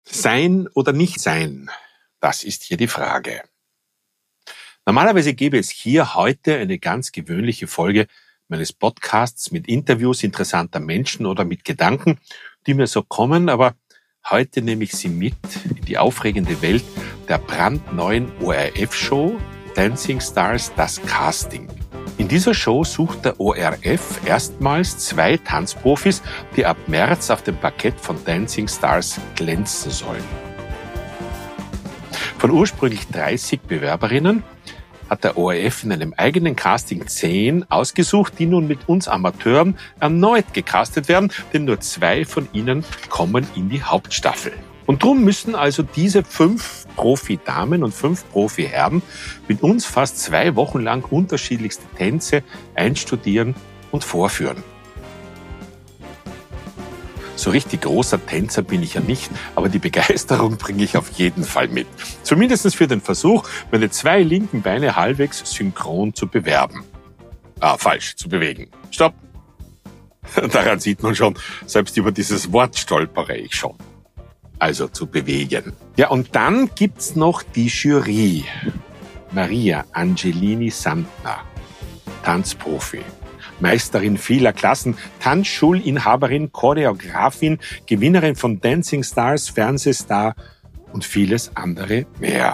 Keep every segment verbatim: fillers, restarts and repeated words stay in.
Sein oder nicht sein, das ist hier die Frage. Normalerweise gäbe es hier heute eine ganz gewöhnliche Folge meines Podcasts mit Interviews interessanter Menschen oder mit Gedanken, die mir so kommen, aber heute nehme ich Sie mit in die aufregende Welt der brandneuen O R F-Show Dancing Stars, das Casting. In dieser Show sucht der O R F erstmals zwei Tanzprofis, die ab März auf dem Parkett von Dancing Stars glänzen sollen. Von ursprünglich dreißig Bewerberinnen hat der O R F in einem eigenen Casting zehn ausgesucht, die nun mit uns Amateuren erneut gecastet werden, denn nur zwei von ihnen kommen in die Hauptstaffel. Und drum müssen also diese fünf Profi-Damen und fünf Profi-Herren mit uns fast zwei Wochen lang unterschiedlichste Tänze einstudieren und vorführen. So richtig großer Tänzer bin ich ja nicht, aber die Begeisterung bringe ich auf jeden Fall mit. Zumindest für den Versuch, meine zwei linken Beine halbwegs synchron zu bewerben. Ah, falsch, zu bewegen. Stopp! Daran sieht man schon, selbst über dieses Wort stolpere ich schon. Also zu bewegen. Ja, und dann gibt's noch die Jury. Maria Angelini Sandner, Tanzprofi. Meisterin vieler Klassen, Tanzschulinhaberin, Choreografin, Gewinnerin von Dancing Stars, Fernsehstar und vieles andere mehr.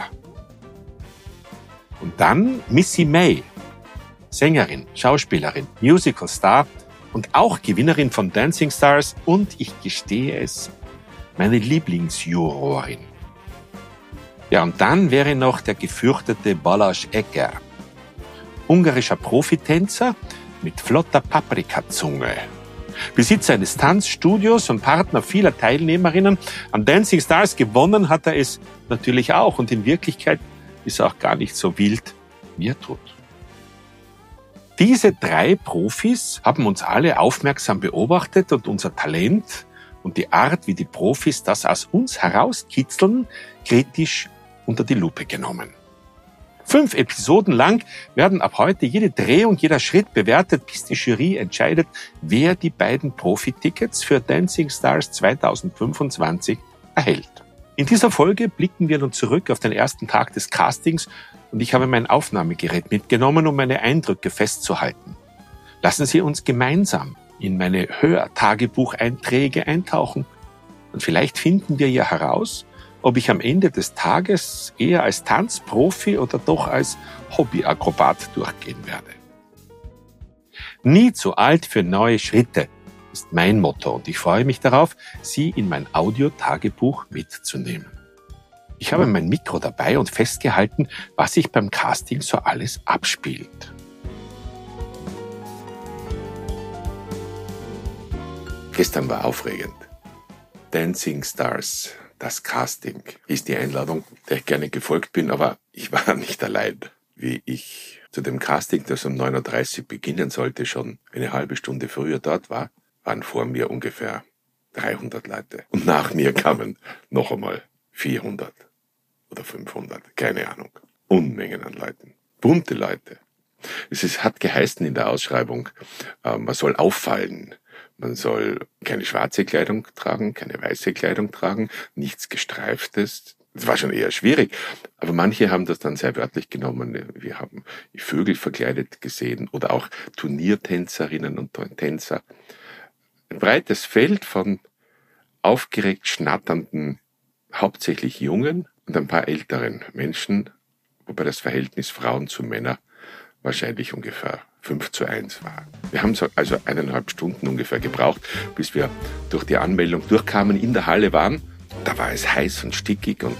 Und dann Missy May, Sängerin, Schauspielerin, Musicalstar und auch Gewinnerin von Dancing Stars und, ich gestehe es, meine Lieblingsjurorin. Ja, und dann wäre noch der gefürchtete Balázs Eger, ungarischer Profitänzer mit flotter Paprikazunge. Besitzer eines Tanzstudios und Partner vieler Teilnehmerinnen an Dancing Stars, gewonnen hat er es natürlich auch. Und in Wirklichkeit ist er auch gar nicht so wild, wie er tut. Diese drei Profis haben uns alle aufmerksam beobachtet und unser Talent und die Art, wie die Profis das aus uns herauskitzeln, kritisch unter die Lupe genommen. Fünf Episoden lang werden ab heute jede Drehung, jeder Schritt bewertet, bis die Jury entscheidet, wer die beiden Profi-Tickets für Dancing Stars zweitausendfünfundzwanzig erhält. In dieser Folge blicken wir nun zurück auf den ersten Tag des Castings und ich habe mein Aufnahmegerät mitgenommen, um meine Eindrücke festzuhalten. Lassen Sie uns gemeinsam in meine Hörtagebucheinträge eintauchen und vielleicht finden wir ja heraus, ob ich am Ende des Tages eher als Tanzprofi oder doch als Hobbyakrobat durchgehen werde. Nie zu alt für neue Schritte ist mein Motto und ich freue mich darauf, Sie in mein Audiotagebuch mitzunehmen. Ich habe mein Mikro dabei und festgehalten, was sich beim Casting so alles abspielt. Gestern war aufregend. Dancing Stars, das Casting, ist die Einladung, der ich gerne gefolgt bin, aber ich war nicht allein. Wie ich zu dem Casting, das um neun Uhr dreißig beginnen sollte, schon eine halbe Stunde früher dort war, waren vor mir ungefähr dreihundert Leute. Und nach mir kamen noch einmal vierhundert oder fünfhundert, keine Ahnung. Unmengen an Leuten. Bunte Leute. Es ist, hat geheißen in der Ausschreibung, äh, man soll auffallen. Man soll keine schwarze Kleidung tragen, keine weiße Kleidung tragen, nichts Gestreiftes. Das war schon eher schwierig. Aber manche haben das dann sehr wörtlich genommen. Wir haben Vögel verkleidet gesehen oder auch Turniertänzerinnen und Tänzer. Ein breites Feld von aufgeregt schnatternden, hauptsächlich jungen und ein paar älteren Menschen, wobei das Verhältnis Frauen zu Männern wahrscheinlich ungefähr fünf zu eins war. Wir haben so also eineinhalb Stunden ungefähr gebraucht, bis wir durch die Anmeldung durchkamen, in der Halle waren. Da war es heiß und stickig und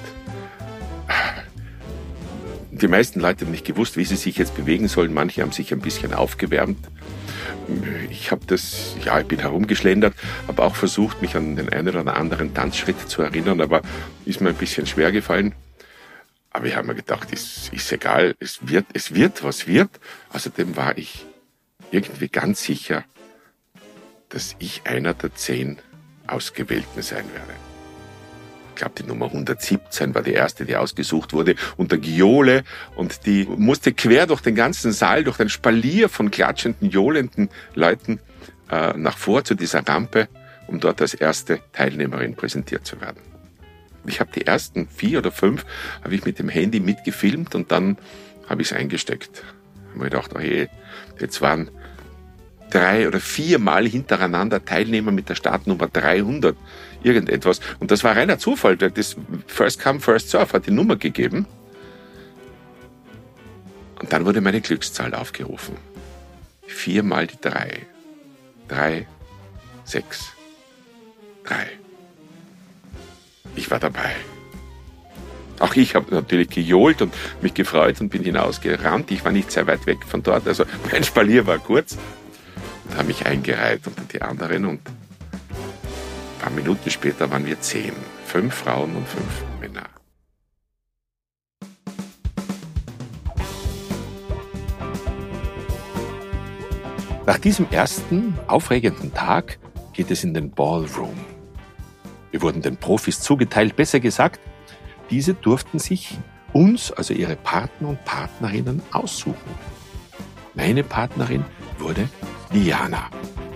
die meisten Leute haben nicht gewusst, wie sie sich jetzt bewegen sollen. Manche haben sich ein bisschen aufgewärmt. Ich habe das, ja, ich bin herumgeschlendert, habe auch versucht, mich an den einen oder anderen Tanzschritt zu erinnern, aber ist mir ein bisschen schwer gefallen. Aber ich habe mir gedacht, es ist egal, es wird, es wird, was wird. Außerdem war ich irgendwie ganz sicher, dass ich einer der zehn Ausgewählten sein werde. Ich glaube, die Nummer hundertsiebzehn war die erste, die ausgesucht wurde, unter Giole, und die musste quer durch den ganzen Saal, durch ein Spalier von klatschenden, johlenden Leuten äh, nach vor zu dieser Rampe, um dort als erste Teilnehmerin präsentiert zu werden. Ich habe die ersten vier oder fünf habe ich mit dem Handy mitgefilmt und dann habe ich es eingesteckt. Ich habe mir gedacht, oh je, jetzt waren drei oder viermal hintereinander Teilnehmer mit der Startnummer dreihundert, irgendetwas. Und das war reiner Zufall, weil das First Come, First Serve hat die Nummer gegeben. Und dann wurde meine Glückszahl aufgerufen. Viermal die drei. Drei, sechs, drei. Ich war dabei. Auch ich habe natürlich gejohlt und mich gefreut und bin hinausgerannt. Ich war nicht sehr weit weg von dort, also mein Spalier war kurz. Und habe mich eingereiht unter die anderen und ein paar Minuten später waren wir zehn. Fünf Frauen und fünf Männer. Nach diesem ersten aufregenden Tag geht es in den Ballroom. Wir wurden den Profis zugeteilt, besser gesagt, diese durften sich uns, also ihre Partner und Partnerinnen, aussuchen. Meine Partnerin wurde Diana.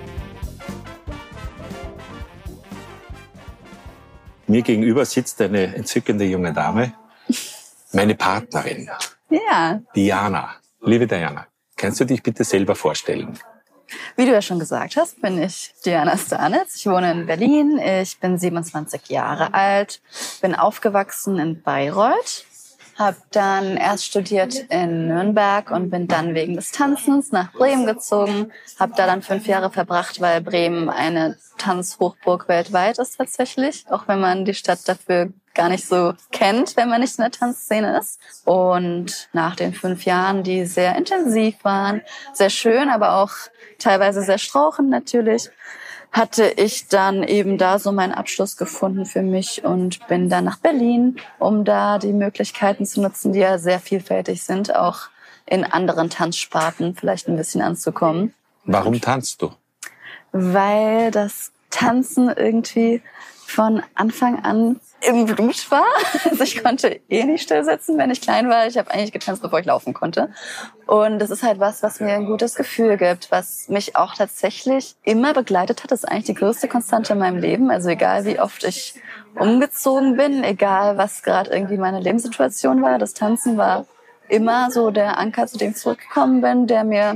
Mir gegenüber sitzt eine entzückende junge Dame, meine Partnerin. Ja. Diana. Liebe Diana, kannst du dich bitte selber vorstellen? Wie du ja schon gesagt hast, bin ich Diana Stanitz. Ich wohne in Berlin. Ich bin siebenundzwanzig Jahre alt, bin aufgewachsen in Bayreuth, habe dann erst studiert in Nürnberg und bin dann wegen des Tanzens nach Bremen gezogen. Habe da dann fünf Jahre verbracht, weil Bremen eine Tanzhochburg weltweit ist tatsächlich, auch wenn man die Stadt dafür gar nicht so kennt, wenn man nicht in der Tanzszene ist. Und nach den fünf Jahren, die sehr intensiv waren, sehr schön, aber auch teilweise sehr strauchend natürlich, hatte ich dann eben da so meinen Abschluss gefunden für mich und bin dann nach Berlin, um da die Möglichkeiten zu nutzen, die ja sehr vielfältig sind, auch in anderen Tanzsparten vielleicht ein bisschen anzukommen. Warum tanzt du? Weil das Tanzen irgendwie von Anfang an im Blut war. Also ich konnte eh nicht stillsitzen, wenn ich klein war. Ich habe eigentlich getanzt, bevor ich laufen konnte. Und das ist halt was, was mir ein gutes Gefühl gibt, was mich auch tatsächlich immer begleitet hat. Das ist eigentlich die größte Konstante in meinem Leben. Also egal, wie oft ich umgezogen bin, egal, was gerade irgendwie meine Lebenssituation war, das Tanzen war immer so der Anker, zu dem ich zurückgekommen bin, der mir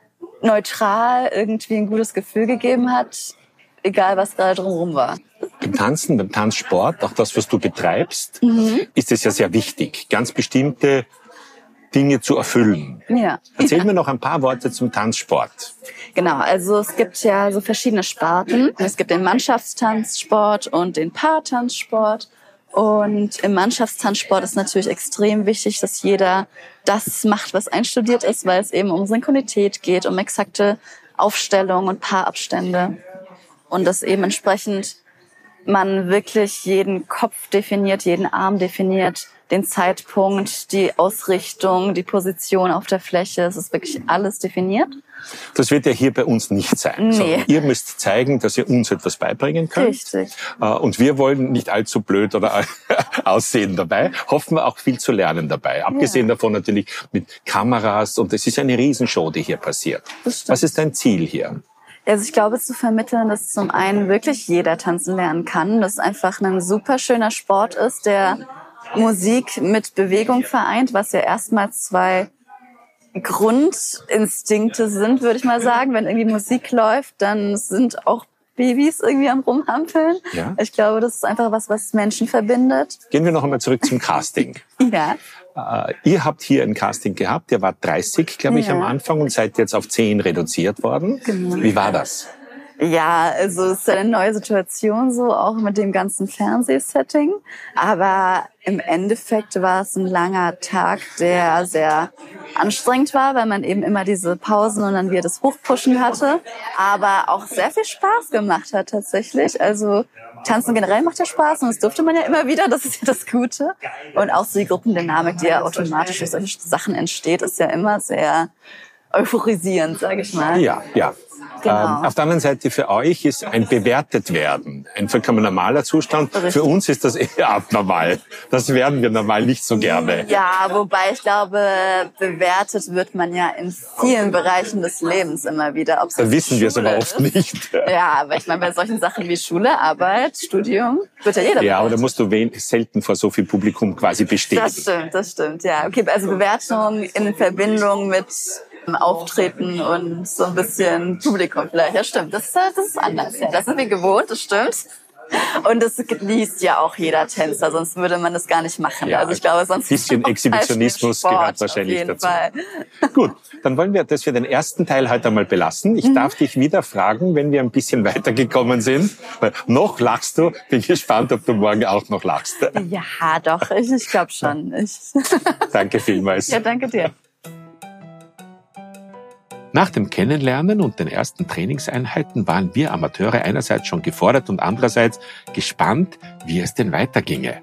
neutral irgendwie ein gutes Gefühl gegeben hat, egal was gerade drumherum war. Beim Tanzen, beim Tanzsport, auch das, was du betreibst, mhm. ist es ja sehr wichtig, ganz bestimmte Dinge zu erfüllen. Ja. Erzähl ja. mir noch ein paar Worte zum Tanzsport. Genau, also es gibt ja so verschiedene Sparten. Es gibt den Mannschaftstanzsport und den Paartanzsport. Und im Mannschaftstanzsport ist natürlich extrem wichtig, dass jeder das macht, was einstudiert ist, weil es eben um Synchronität geht, um exakte Aufstellung und Paarabstände. Und das eben entsprechend man wirklich jeden Kopf definiert, jeden Arm definiert, den Zeitpunkt, die Ausrichtung, die Position auf der Fläche. Es ist wirklich alles definiert. Das wird ja hier bei uns nicht sein. Nee. Ihr müsst zeigen, dass ihr uns etwas beibringen könnt. Richtig. Und wir wollen nicht allzu blöd oder aussehen dabei. Hoffen wir auch viel zu lernen dabei. Abgesehen ja. davon natürlich mit Kameras. Und es ist eine Riesenshow, die hier passiert. Was ist dein Ziel hier? Also ich glaube, zu vermitteln, dass zum einen wirklich jeder tanzen lernen kann, dass es einfach ein super schöner Sport ist, der Musik mit Bewegung vereint, was ja erstmals zwei Grundinstinkte sind, würde ich mal sagen. Wenn irgendwie Musik läuft, dann sind auch Babys irgendwie am Rumhampeln. Ja. Ich glaube, das ist einfach was, was Menschen verbindet. Gehen wir noch einmal zurück zum Casting. Ja. Uh, ihr habt hier ein Casting gehabt, der war dreißig, glaube ich, ja. am Anfang und seid jetzt auf zehn reduziert worden. Genau. Wie war das? Ja, also es ist eine neue Situation so, auch mit dem ganzen Fernsehsetting. Aber im Endeffekt war es ein langer Tag, der sehr anstrengend war, weil man eben immer diese Pausen und dann wieder das Hochpushen hatte. Aber auch sehr viel Spaß gemacht hat tatsächlich. Also Tanzen generell macht ja Spaß und das durfte man ja immer wieder, das ist ja das Gute. Und auch so die Gruppendynamik, die ja automatisch durch solche Sachen entsteht, ist ja immer sehr euphorisierend, sage ich mal. Ja, ja. Genau. Ähm, auf der anderen Seite für euch ist ein bewertet werden ein vollkommen normaler Zustand. Richtig. Für uns ist das eher abnormal. Das werden wir normal nicht so gerne. Ja, wobei ich glaube, bewertet wird man ja in vielen Bereichen des Lebens immer wieder. Ob's Da wissen wir es aber Schule oft ist. nicht. Ja, aber ich meine, bei solchen Sachen wie Schule, Arbeit, Studium, wird ja jeder Ja, aber da bewertet. musst du wen- selten vor so viel Publikum quasi bestehen. Das stimmt, das stimmt, ja. Okay, also Bewertung in Verbindung mit Auftreten und so ein bisschen Publikum vielleicht. Ja, stimmt. Das, das ist anders. Ja, das sind wir gewohnt, das stimmt. Und das liest ja auch jeder Tänzer, sonst würde man das gar nicht machen. Ja, also ich glaube, sonst ein bisschen ist es Exhibitionismus Sport, gehört wahrscheinlich auf jeden dazu. Fall. Gut, dann wollen wir, dass wir den ersten Teil heute einmal belassen. Ich Mhm. darf dich wieder fragen, wenn wir ein bisschen weitergekommen sind. Weil noch lachst du. Bin gespannt, ob du morgen auch noch lachst. Ja, doch, ich, ich glaube schon. Ich Danke vielmals. ja, danke dir. Nach dem Kennenlernen und den ersten Trainingseinheiten waren wir Amateure einerseits schon gefordert und andererseits gespannt, wie es denn weiterginge.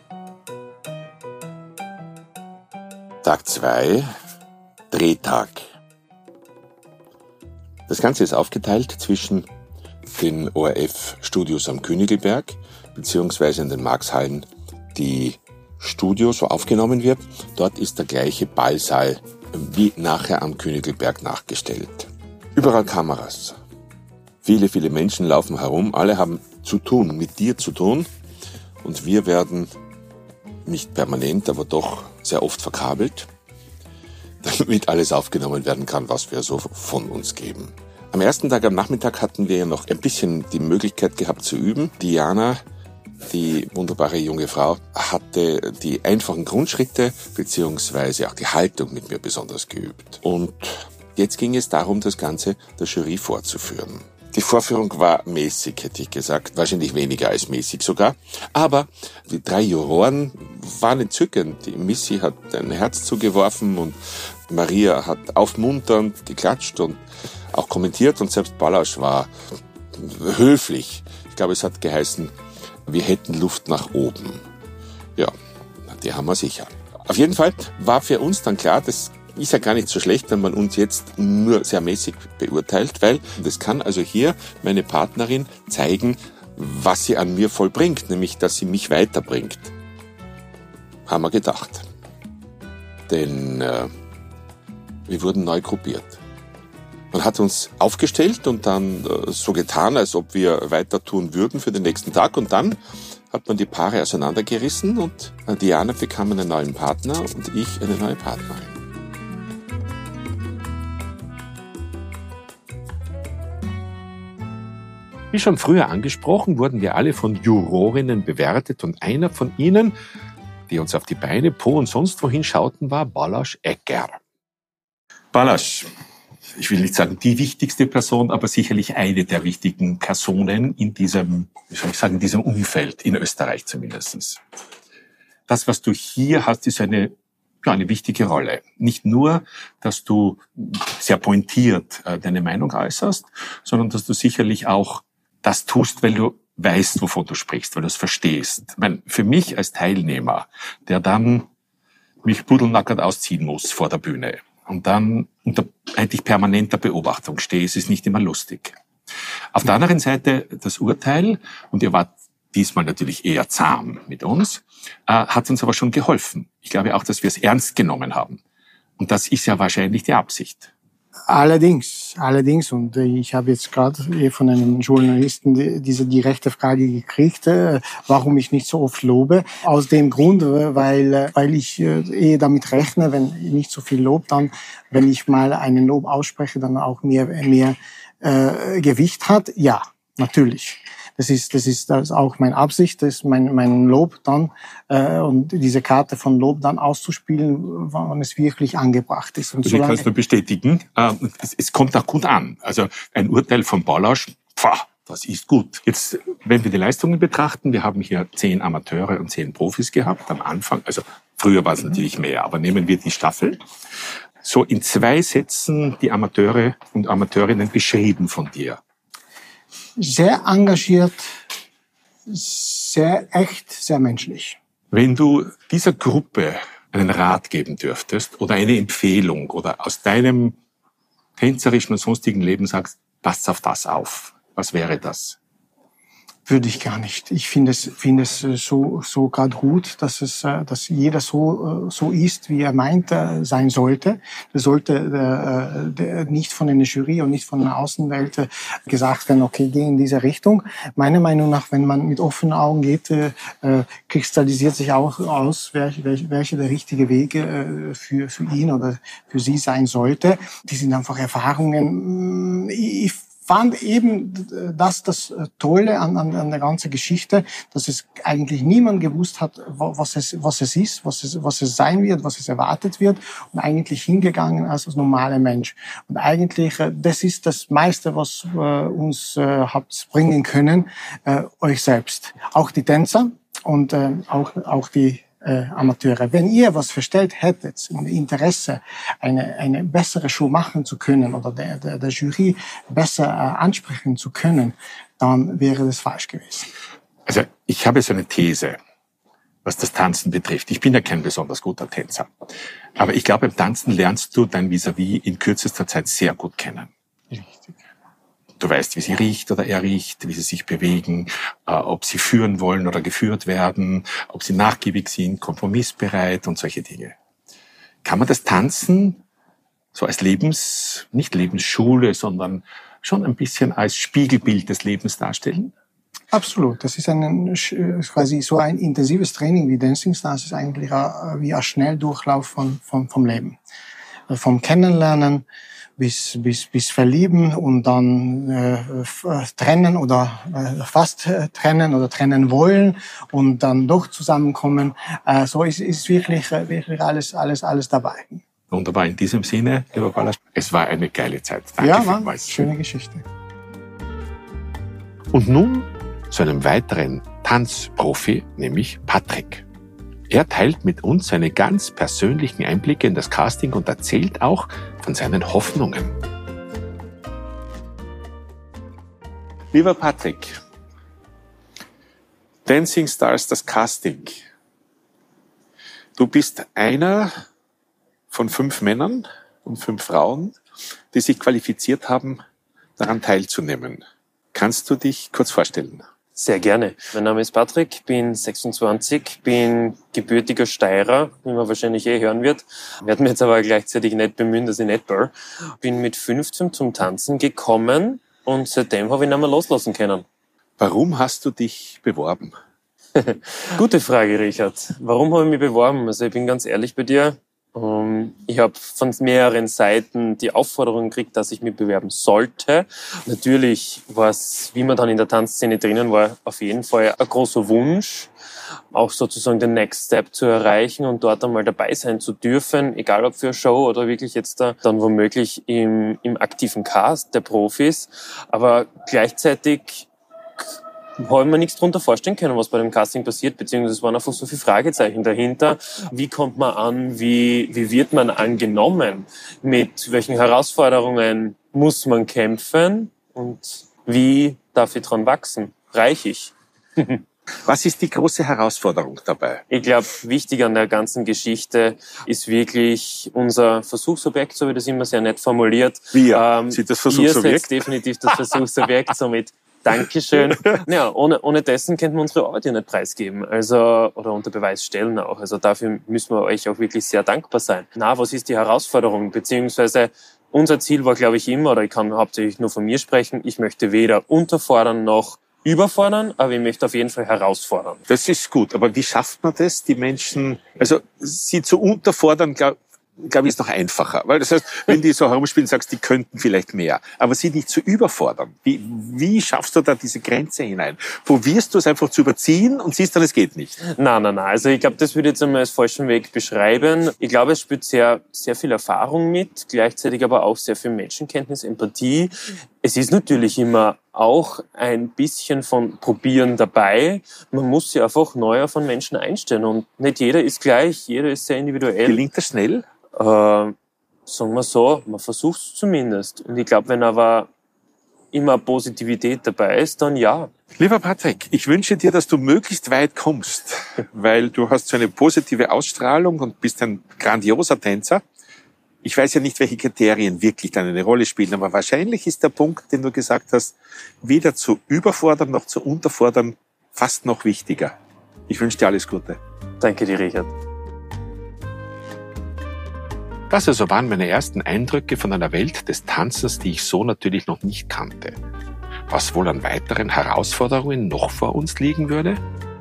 Tag zwei, Drehtag. Das Ganze ist aufgeteilt zwischen den O R F-Studios am Königelberg beziehungsweise in den Marxhallen, die Studio so aufgenommen wird. Dort ist der gleiche Ballsaal wie nachher am Königelberg nachgestellt. Überall Kameras. Viele, viele Menschen laufen herum. Alle haben zu tun, mit dir zu tun. Und wir werden nicht permanent, aber doch sehr oft verkabelt, damit alles aufgenommen werden kann, was wir so von uns geben. Am ersten Tag am Nachmittag hatten wir ja noch ein bisschen die Möglichkeit gehabt zu üben. Diana, die wunderbare junge Frau, hatte die einfachen Grundschritte beziehungsweise auch die Haltung mit mir besonders geübt. Und jetzt ging es darum, das Ganze der Jury vorzuführen. Die Vorführung war mäßig, hätte ich gesagt, wahrscheinlich weniger als mäßig sogar. Aber die drei Juroren waren entzückend. Die Missy hat ein Herz zugeworfen und Maria hat aufmunternd geklatscht und auch kommentiert. Und selbst Balázs war höflich. Ich glaube, es hat geheißen, wir hätten Luft nach oben. Ja, die haben wir sicher. Auf jeden Fall war für uns dann klar, das ist ja gar nicht so schlecht, wenn man uns jetzt nur sehr mäßig beurteilt, weil das kann also hier meine Partnerin zeigen, was sie an mir vollbringt, nämlich, dass sie mich weiterbringt. Haben wir gedacht. Denn äh, wir wurden neu gruppiert. Man hat uns aufgestellt und dann äh, so getan, als ob wir weiter tun würden für den nächsten Tag. Und dann hat man die Paare auseinandergerissen und äh, Diana bekam einen neuen Partner und ich eine neue Partnerin. Wie schon früher angesprochen, wurden wir alle von Jurorinnen bewertet und einer von ihnen, die uns auf die Beine, Po und sonst wohin schauten, war Balázs Egger. Balázs, ich will nicht sagen die wichtigste Person, aber sicherlich eine der wichtigen Personen in diesem, wie soll ich sagen, in diesem Umfeld, in Österreich zumindest. Das, was du hier hast, ist eine, ja, eine wichtige Rolle. Nicht nur, dass du sehr pointiert äh, deine Meinung äußerst, sondern dass du sicherlich auch das tust, weil du weißt, wovon du sprichst, weil du es verstehst. Ich meine, für mich als Teilnehmer, der dann mich pudelnackert ausziehen muss vor der Bühne und dann unter eigentlich permanenter Beobachtung stehe, ist es nicht immer lustig. Auf der anderen Seite das Urteil, und ihr wart diesmal natürlich eher zahm mit uns, äh, hat uns aber schon geholfen. Ich glaube auch, dass wir es ernst genommen haben. Und das ist ja wahrscheinlich die Absicht. Allerdings, allerdings, und ich habe jetzt gerade von einem Journalisten diese direkte Frage gekriegt, warum ich nicht so oft lobe. Aus dem Grund, weil, weil ich eher damit rechne, wenn nicht so viel Lob, dann, wenn ich mal einen Lob ausspreche, dann auch mehr, mehr äh, Gewicht hat. Ja, natürlich. Das ist, das ist, das ist auch meine Absicht, das ist mein, mein Lob dann, äh, und diese Karte von Lob dann auszuspielen, wann es wirklich angebracht ist. Und also ich kann es nur bestätigen, äh, es, es kommt auch gut an. Also ein Urteil von Balázs, pfah, das ist gut. Jetzt, wenn wir die Leistungen betrachten, wir haben hier zehn Amateure und zehn Profis gehabt am Anfang. Also früher war es natürlich mehr, aber nehmen wir die Staffel. So in zwei Sätzen die Amateure und Amateurinnen beschrieben von dir. Sehr engagiert, sehr echt, sehr menschlich. Wenn du dieser Gruppe einen Rat geben dürftest oder eine Empfehlung oder aus deinem tänzerischen und sonstigen Leben sagst, passt auf das auf? Was wäre das? Würde ich gar nicht. Ich finde es, finde es so, so gerade gut, dass es, dass jeder so, so ist, wie er meint, sein sollte. Das sollte äh, nicht von einer Jury und nicht von einer Außenwelt gesagt werden, okay, geh in diese Richtung. Meiner Meinung nach, wenn man mit offenen Augen geht, äh, kristallisiert sich auch aus, welche, welche der richtige Weg äh, für, für ihn oder für sie sein sollte. Die sind einfach Erfahrungen. Ich fand eben das das Tolle an, an, an der ganzen Geschichte, dass es eigentlich niemand gewusst hat, was es, was es ist, was es, was es sein wird, was es erwartet wird und eigentlich hingegangen als als normaler Mensch. Und eigentlich, das ist das meiste, was äh, uns äh, habt bringen können, äh, euch selbst. Auch die Tänzer und äh, auch, auch die Äh, Amateure. Wenn ihr was verstellt hättet, ein Interesse, eine, eine bessere Show machen zu können oder der, der, der Jury besser äh, ansprechen zu können, dann wäre das falsch gewesen. Also ich habe so eine These, was das Tanzen betrifft. Ich bin ja kein besonders guter Tänzer. Aber ich glaube, beim Tanzen lernst du dein Vis-à-vis in kürzester Zeit sehr gut kennen. Richtig. Du weißt, wie sie riecht oder er riecht, wie sie sich bewegen, äh, ob sie führen wollen oder geführt werden, ob sie nachgiebig sind, kompromissbereit und solche Dinge. Kann man das Tanzen so als Lebens, nicht Lebensschule, sondern schon ein bisschen als Spiegelbild des Lebens darstellen? Absolut. Das ist ein, quasi so ein intensives Training wie Dancing Stars ist eigentlich wie ein Schnelldurchlauf von, von, vom Leben. Vom Kennenlernen bis bis bis verlieben und dann äh, trennen oder äh, fast äh, trennen oder trennen wollen und dann doch zusammenkommen. Äh, so ist ist wirklich äh, wirklich alles alles alles dabei. Wunderbar. In diesem Sinne, lieber Balázs, es war eine geile Zeit. Danke ja, vielmals. Schöne Geschichte. Und nun zu einem weiteren Tanzprofi, nämlich Patrick. Er teilt mit uns seine ganz persönlichen Einblicke in das Casting und erzählt auch von seinen Hoffnungen. Lieber Patrick, Dancing Stars, das Casting. Du bist einer von fünf Männern und fünf Frauen, die sich qualifiziert haben, daran teilzunehmen. Kannst du dich kurz vorstellen? Sehr gerne. Mein Name ist Patrick, bin sechsundzwanzig, bin gebürtiger Steirer, wie man wahrscheinlich eh hören wird. Werde mir jetzt aber gleichzeitig nicht bemühen, dass ich nicht bin. Bin mit fünfzehn zum Tanzen gekommen und seitdem habe ich nicht mehr loslassen können. Warum hast du dich beworben? Gute Frage, Richard. Warum habe ich mich beworben? Also ich bin ganz ehrlich bei dir. Ich habe von mehreren Seiten die Aufforderung gekriegt, dass ich mich bewerben sollte. Natürlich war es, wie man dann in der Tanzszene drinnen war, auf jeden Fall ein großer Wunsch, auch sozusagen den Next Step zu erreichen und dort einmal dabei sein zu dürfen, egal ob für eine Show oder wirklich jetzt da, dann womöglich im, im aktiven Cast der Profis. Aber gleichzeitig habe ich mir nichts drunter vorstellen können, was bei dem Casting passiert, beziehungsweise es waren einfach so viele Fragezeichen dahinter. Wie kommt man an? Wie, wie wird man angenommen? Mit welchen Herausforderungen muss man kämpfen? Und wie darf ich dran wachsen? Reich ich? Was ist die große Herausforderung dabei? Ich glaube, wichtig an der ganzen Geschichte ist wirklich unser Versuchsobjekt, so wie das immer sehr nett formuliert. Wir ähm, sind das Versuchsobjekt? Ihr seid definitiv das Versuchsobjekt, somit Dankeschön. Ja, ohne, ohne dessen könnten wir unsere Arbeit ja nicht preisgeben. Also, oder unter Beweis stellen auch. Also dafür müssen wir euch auch wirklich sehr dankbar sein. Na, was ist die Herausforderung? Beziehungsweise unser Ziel war, glaube ich, immer, oder ich kann hauptsächlich nur von mir sprechen, ich möchte weder unterfordern noch überfordern, aber ich möchte auf jeden Fall herausfordern. Das ist gut. Aber wie schafft man das, die Menschen, also sie zu unterfordern, glaube glaube ich, ist noch einfacher. Weil das heißt, wenn die so herumspielen, sagst die könnten vielleicht mehr. Aber sie nicht zu überfordern. Wie, wie schaffst du da diese Grenze hinein? Probierst du es einfach zu überziehen und siehst dann, es geht nicht? Nein, nein, nein. Also ich glaube, das würde ich jetzt einmal als falschen Weg beschreiben. Ich glaube, es spielt sehr, sehr viel Erfahrung mit, gleichzeitig aber auch sehr viel Menschenkenntnis, Empathie. Es ist natürlich immer auch ein bisschen von Probieren dabei. Man muss sich einfach neu von Menschen einstellen und nicht jeder ist gleich, jeder ist sehr individuell. Gelingt das schnell? Äh, sagen wir so, man versucht es zumindest. Und ich glaube, wenn aber immer Positivität dabei ist, dann ja. Lieber Patrick, ich wünsche dir, dass du möglichst weit kommst, weil du hast so eine positive Ausstrahlung und bist ein grandioser Tänzer. Ich weiß ja nicht, welche Kriterien wirklich dann eine Rolle spielen, aber wahrscheinlich ist der Punkt, den du gesagt hast, weder zu überfordern noch zu unterfordern, fast noch wichtiger. Ich wünsche dir alles Gute. Danke dir, Richard. Das also waren meine ersten Eindrücke von einer Welt des Tanzens, die ich so natürlich noch nicht kannte. Was wohl an weiteren Herausforderungen noch vor uns liegen würde?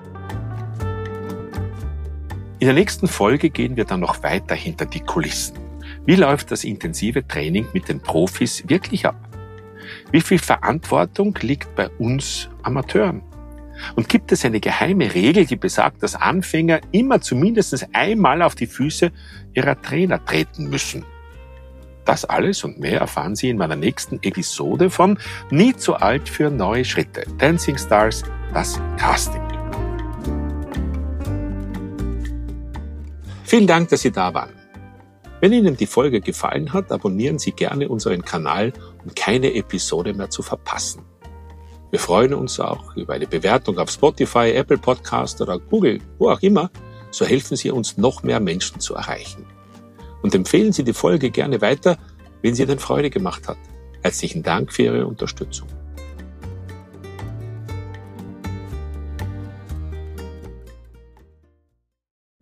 In der nächsten Folge gehen wir dann noch weiter hinter die Kulissen. Wie läuft das intensive Training mit den Profis wirklich ab? Wie viel Verantwortung liegt bei uns Amateuren? Und gibt es eine geheime Regel, die besagt, dass Anfänger immer zumindest einmal auf die Füße ihrer Trainer treten müssen? Das alles und mehr erfahren Sie in meiner nächsten Episode von Nie zu alt für neue Schritte. Dancing Stars, das Casting. Vielen Dank, dass Sie da waren. Wenn Ihnen die Folge gefallen hat, abonnieren Sie gerne unseren Kanal, um keine Episode mehr zu verpassen. Wir freuen uns auch über eine Bewertung auf Spotify, Apple Podcast oder Google, wo auch immer. So helfen Sie uns, noch mehr Menschen zu erreichen. Und empfehlen Sie die Folge gerne weiter, wenn sie Ihnen Freude gemacht hat. Herzlichen Dank für Ihre Unterstützung.